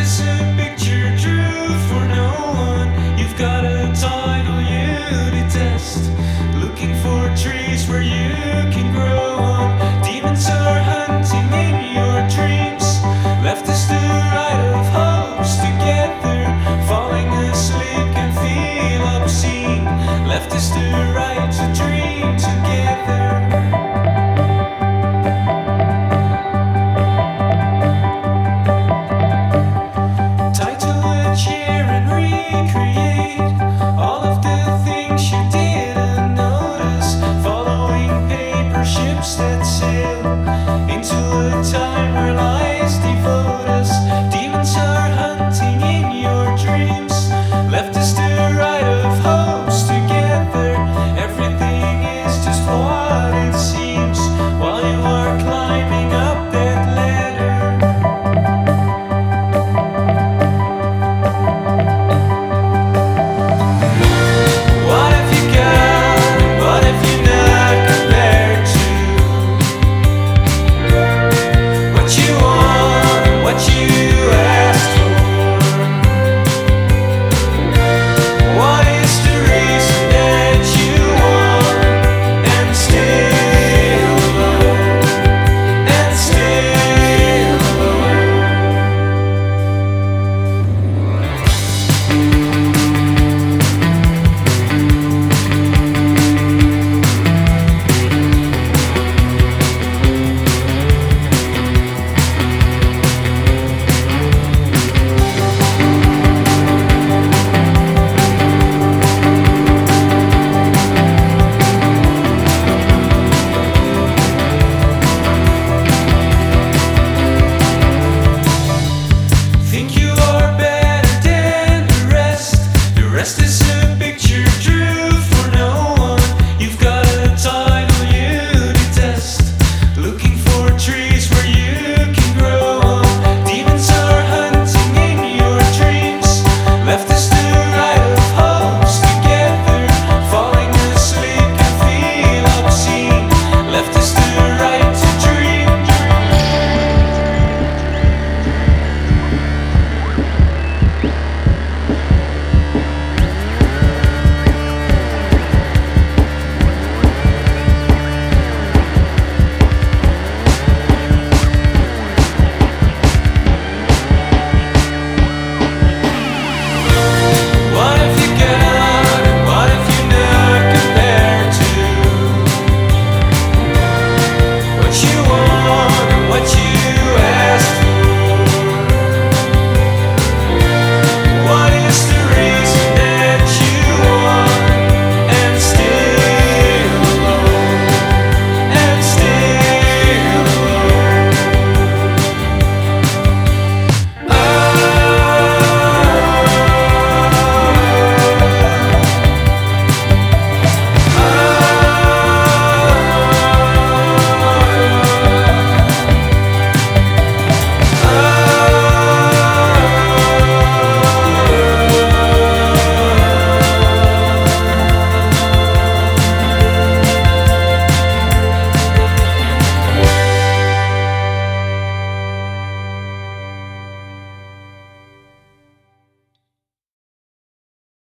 is a picture true for no one? You've got a title you detest, looking for trees where you can grow on. Demons are hunting in your dreams. Left is the right of hopes together. Falling asleep can feel obscene. Left is the right to dream together. Ships that sail into a time where lies devote us.